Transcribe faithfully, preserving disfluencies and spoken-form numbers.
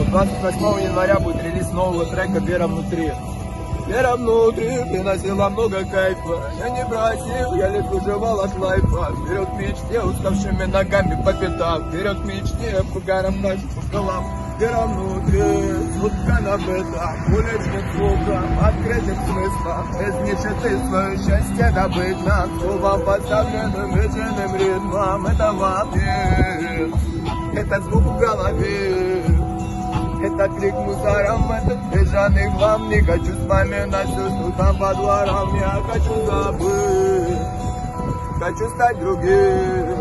двадцать восьмого января будет релиз нового трека «Вера внутри». Вера внутри приносила много кайфа. Я не бросил, я лишь выживал от лайфа. Вперед к мечте, уставшими ногами по пятам. Вперед к мечте, по горам ночи, по скалам. Вера внутри, сутка на бытах. Уличным звуком, открытым смыслом. Без нищеты свое счастье добыть нам. Словом поставленным вечерным ритмом. Это вампир, это звук в голове. Это крик мусором, этот бежаный глам. Не хочу вспоминать все, что там по дворам. Я хочу забыть, хочу стать другим.